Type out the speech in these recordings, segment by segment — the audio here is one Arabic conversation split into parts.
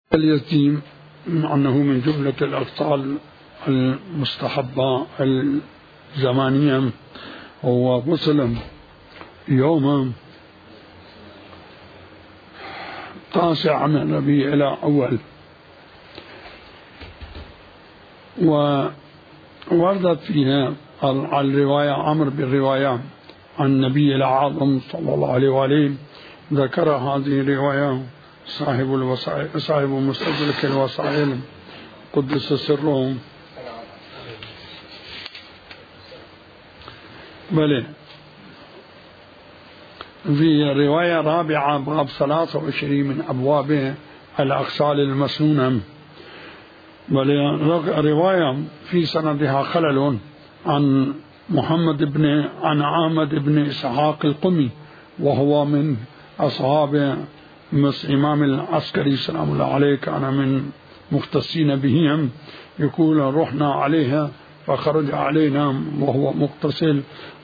اليتيم أنه من جملة الأفطال المستحبة الزمانية، هو وصل يوم 9 من ربيع الأول، ووردت فيها الرواية أمر بالرواية عن النبي الأعظم صلى الله عليه وآله. ذكر هذه الرواية صاحب مستدرك الوسائل قدس سره، بل في رواية رابعة باب 23 من أبواب الأغسال المسنونة، بل رواية في سندها خلل عن عامد بن إسحاق القمي، وهو من أصحاب إمام العسكري سلام الله عليه، كان من مختصين بهم. يقول رحنا عليها فخرج علينا وهو مغتسل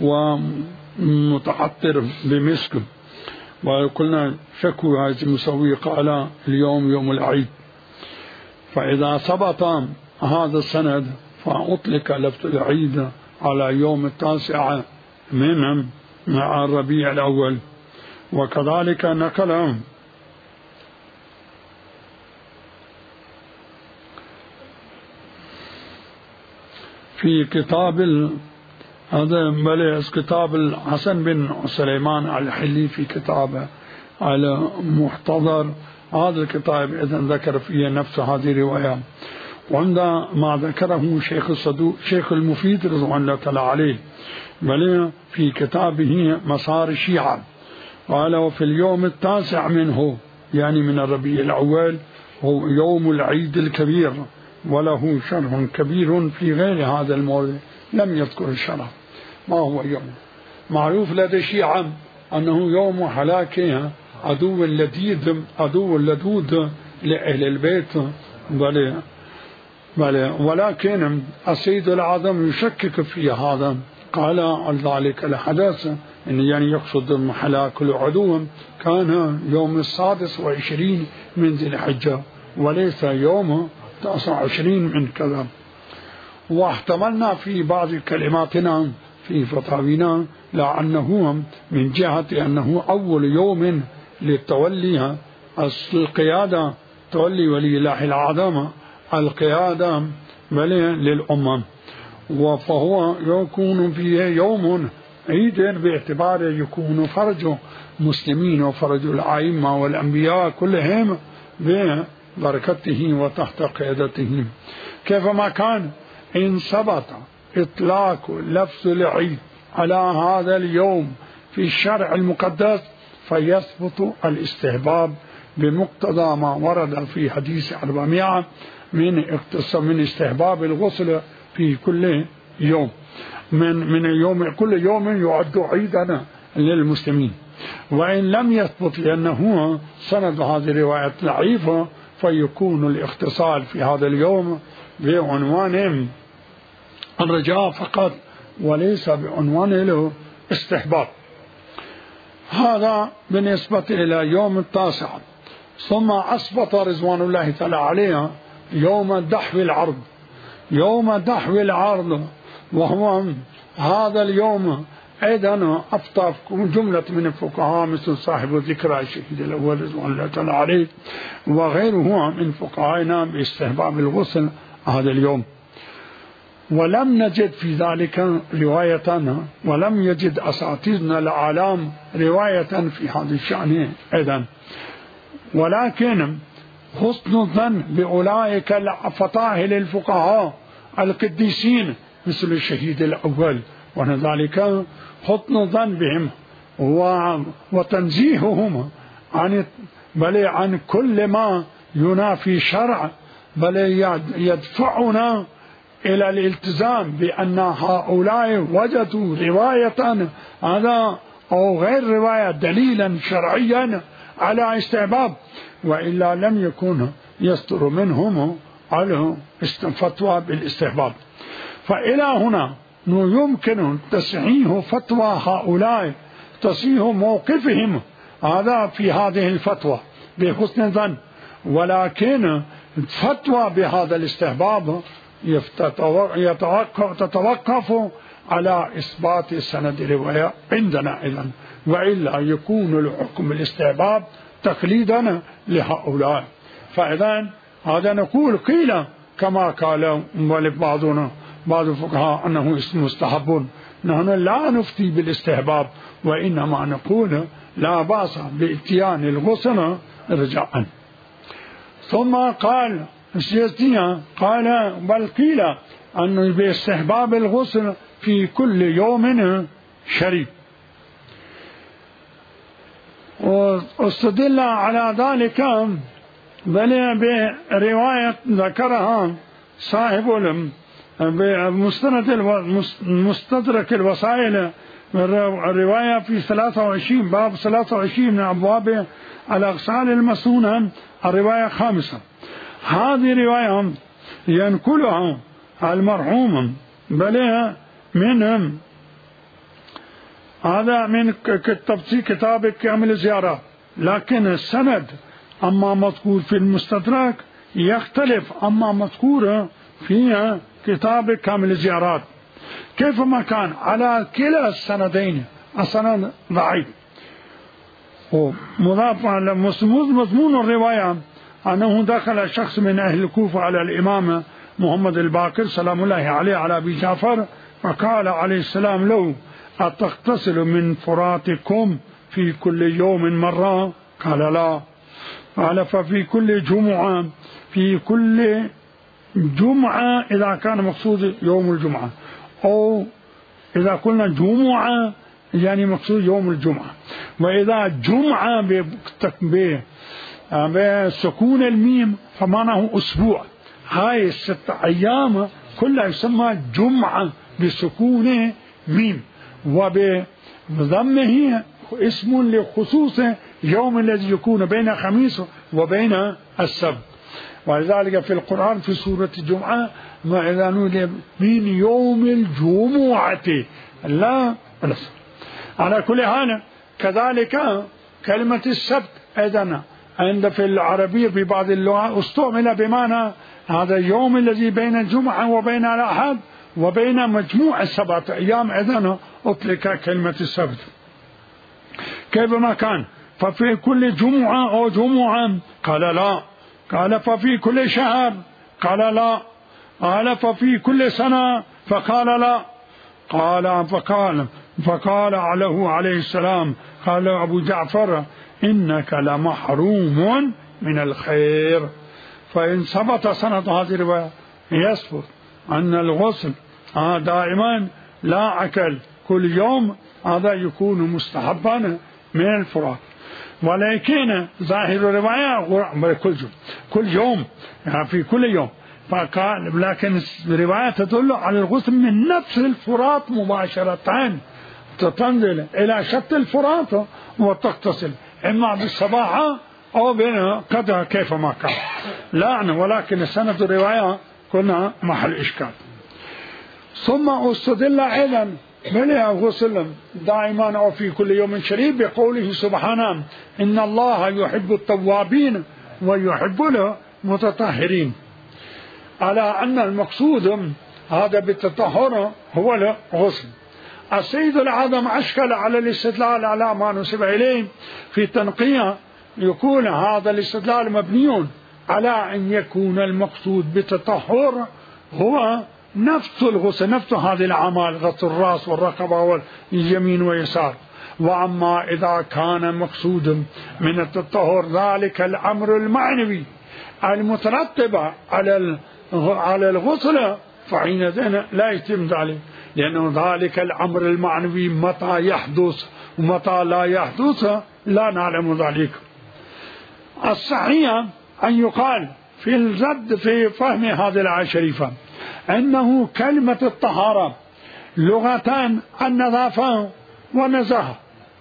ومتعطر بمسك، وقلنا شكو هذه مسوي، قال اليوم يوم العيد. فإذا ثبت هذا السند فأطلق لفظ العيد على يوم 9 من الربيع الأول. وكذلك نقل في كتاب كتاب الحسن بن سليمان الحلي في كتابه المحتضر، هذا الكتاب إذن ذكر فيه نفس هذه الرواية. وعندما ذكره شيخ المفيد رضوان الله تعالى عليه، بل في كتابه مسار الشيعة، قال وفي اليوم 9 منه، يعني من الربيع الأول، هو يوم العيد الكبير، وله شرح كبير في غير هذا المورد لم يذكر الشرح. ما هو يوم معروف لدى الشيعة أنه يوم هلاك عدو لدود لأهل البيت، بل ولكن السيد الأعظم يشكك في هذا، قال عن ذلك الحدث إن يعني يقصد هلاك العدو كان يوم 26 من ذي الحجة، وليس يوم 29 من كذا. واحتملنا في بعض كلماتنا في فتاوينا لأنه من جهة أنه أول يوم للتولي القيادة، تولي ولي الله الأعظم القيادة للأمم، فهو يكون فيه يوم عيد باعتباره يكون فرج مسلمين وفرج الأئمة والأنبياء كلهم ببركته وتحت قيادته. كيفما كان إن ثبت إطلاق لفظ العيد على هذا اليوم في الشرع المقدس فيثبت الاستحباب بمقتضى ما ورد في حديث 400 من استحباب الغسل في كل يوم، من يوم كل يوم يعد عيدا للمسلمين. وإن لم يثبت لأنه سند هذه الرواية ضعيفة، فيكون الاختصال في هذا اليوم بعنوان الرجاء فقط وليس بعنوان له استحباب. هذا بالنسبة إلى يوم 9. ثم أثبت رضوان الله تعالى عليه يوم دحو العرض، يوم دحو العرض، وهو هذا اليوم أيضا أفتى جملة من الفقهاء مثل صاحب ذكرى الشهيد الأول رضوان الله تعالى عليه وغيره من فقهائنا باستحباب الغسل هذا اليوم. ولم نجد في ذلك رواية، ولم يجد أساتذتنا الأعلام رواية في هذا الشأن أيضا، ولكن حسن الظن بأولئك الفطاهل الفقهاء القديسين مثل الشهيد الأول، وذلك حسن الظن بهم وتنزيههم عن كل ما ينافي شرع، بل يدفعنا إلى الالتزام بأن هؤلاء وجدوا رواية هذا أو غير رواية دليلا شرعيا على استحباب، وإلا لم يكن يصدر منهم على فتوى بالاستحباب. فإلى هنا يمكن تصحيح فتوى هؤلاء، تصحيح موقفهم هذا في هذه الفتوى بحسن ظن، ولكن فتوى بهذا الاستحباب تتوقف على إثبات سند الرواية عندنا إذن، وإلا يكون الحكم بالاستحباب تقليدا لهؤلاء. فإذن هذا نقول قيل كما قال بعض الفقهاء أنه اسم مستحب، نحن لا نفتي بالاستحباب، وإنما نقول لا بأس بإتيان الغسل رجاء. ثم قال السيستية قال بل قيل أنه باستحباب الغسل في كل يوم شريف، واستدل على ذلك بل برواية ذكرها صاحب مستدرك الوسائل، الرواية في 23 باب 23 من أبواب الأغسال المسنونة، الرواية 5. هذه رواية ينقلها المرحوم بل منهم هذا من كتاب كامل الزيارات، لكن السند أما مذكور في المستدرك يختلف أما مذكور في كتاب كامل الزيارات. كيف ما كان على كلا السندين السند ضعيف، ومضاف على مضمون الرواية أنه دخل شخص من أهل الكوفة على الإمام محمد الباقر سلام الله عليه على أبي جعفر، فقال عليه السلام له أتغتسل من فراتكم في كل يوم مرة؟ قال لا. قال ففي كل جمعة، في كل جمعة إذا كان مقصود يوم الجمعة، أو إذا قلنا جمعة يعني مقصود يوم الجمعة، وإذا جمعة بسكون الميم فمعناه أسبوع، هاي 6 أيام كلها يسمى جمعة بسكون ميم، وبضمه اسم لخصوص يوم الذي يكون بين خميس وبين السبت. ولذلك في القرآن في سورة الجمعة ما إذا نودي من يوم الجمعة لا بلس. على كل حال كذلك كلمة السبت أيضا عند في العربية في بعض اللغات استعمل بمعنى هذا اليوم الذي بين الجمعة وبين الأحد وبين مجموع 7 أيام، أيضا أطلق كلمة السبت. كيف ما كان ففي كل جمعة أو جمعة؟ قال لا. قال ففي كل شهر؟ قال لا. قال ففي كل سنة؟ فقال لا. فقال له عليه السلام قال أبو جعفر إنك لمحروم من الخير. فإن ثبت سند هذه الرواية يثبت أن الغسل دائما لا أكل كل يوم، هذا يكون مستحبا من الفرات، ولكن ظاهر الرواية كل يوم يعني في كل يوم، فقال لكن الرواية تدل على الغسل من نفس الفرات مباشرة، تنزل إلى شط الفرات وتغتسل إما بالصباح أو بالقدر كيف ما كان، لا ولكن سند الرواية كنا محل إشكال. ثم استدل أيضا بلي غسل دائما أو في كل يوم شريف بقوله سبحانه إن الله يحب التوابين ويحب المتطهرين، على أن المقصود هذا بالتطهر هو الغسل. السيد العظم أشكل على الاستدلال على ما نسب إليه في تنقية، يكون هذا الاستدلال مبني على أن يكون المقصود بالتطهر هو نفس الغسل، نفس هذه الأعمال، غسل الرأس والرقبة واليمين واليسار. وأما إذا كان مقصود من التطهر ذلك الأمر المعنوي المترتب على الغسل فحينئذ لا يتم ذلك، لأنه ذلك الأمر المعنوي متى يحدث ومتى لا يحدث لا نعلم ذلك. الصحيح أن يقال في الزد في فهم هذه الآية الشريفة أنه كلمة الطهارة لغتان النظافة والنزاهة،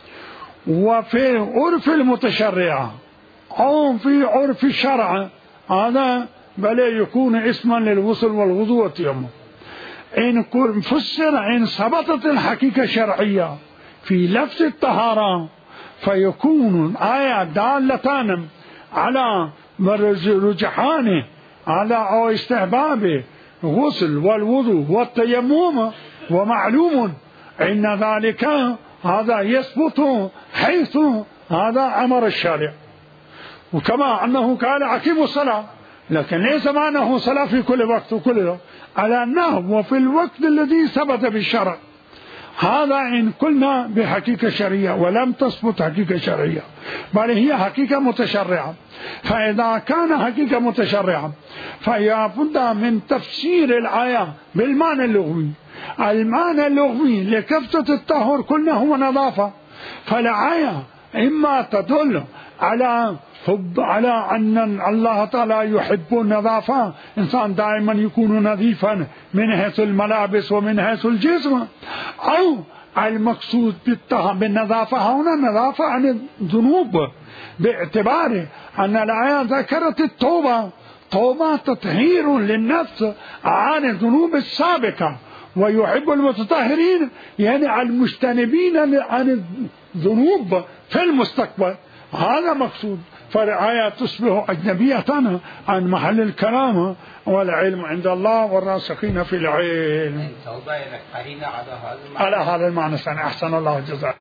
وفي عرف المتشرعة أو في عرف الشرع هذا بل يكون اسما للغسل والوضوء والتيمم. إن فسر إن ثبتت الحقيقة الشرعية في لفظ الطهارة فيكون آية دالة على ورجحانه على أو استحباب الغسل والوضوء والتيمم، ومعلوم إن ذلك هذا يثبت حيث هذا أمر الشارع. وكما أنه قال أقيموا الصلاة، لكن ليس معناه صلاة في كل وقت وكل يوم، على أنه وفي الوقت الذي ثبت بالشرع. هذا إن قلنا بحقيقة شرعية، ولم تثبت حقيقة شرعية بل هي حقيقة متشرعة. فإذا كان حقيقة متشرعة فيا بد من تفسير الآية بالمعنى اللغوي. المعنى اللغوي لكفتة الطهور قلنا هو نظافة، فالآية إما تدل على أن الله تعالى يحب النظافة، إنسان دائما يكون نظيفا من حيث الملابس ومن حيث الجسم، أو المقصود بالنظافة هنا النظافة عن الذنوب، باعتبار أن الآية ذكرت التوبة. توبة تطهير للنفس عن الذنوب السابقة، ويحب المتطهرين يعني المجتنبين عن الذنوب في المستقبل. هذا مقصود. فالآية تصبح أجنبية عن محل الكلام، والعلم عند الله والراسخين في العلم. على هذا المعنى. أحسن الله جزاك.